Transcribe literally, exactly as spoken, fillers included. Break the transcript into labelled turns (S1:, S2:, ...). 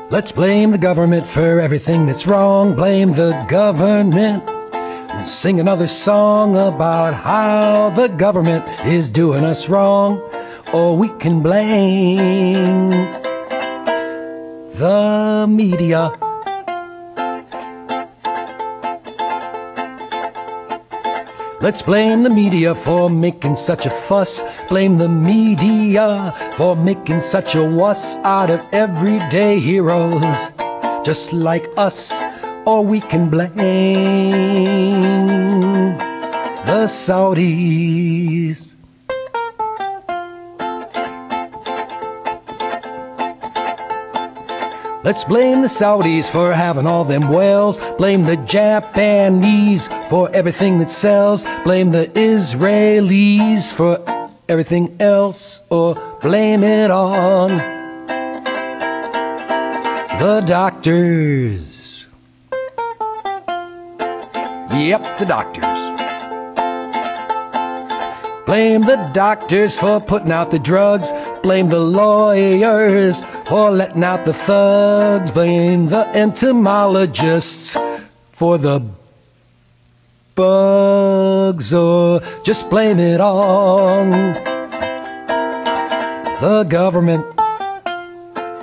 S1: Let's blame the government for everything that's wrong. Blame the government. And sing another song about how the government is doing us wrong. Or we can blame the media. Let's blame the media for making such a fuss. Blame the media for making such a wuss out of everyday heroes just like us. Or we can blame the Saudis. Let's blame the Saudis for having all them wells. Blame the Japanese for everything that sells. Blame the Israelis for everything else. Or blame it on the doctors. Yep, the doctors. Blame the doctors for putting out the drugs. Blame the lawyers for letting out the thugs. Blame the entomologists for the bugs. Or just blame it on the government.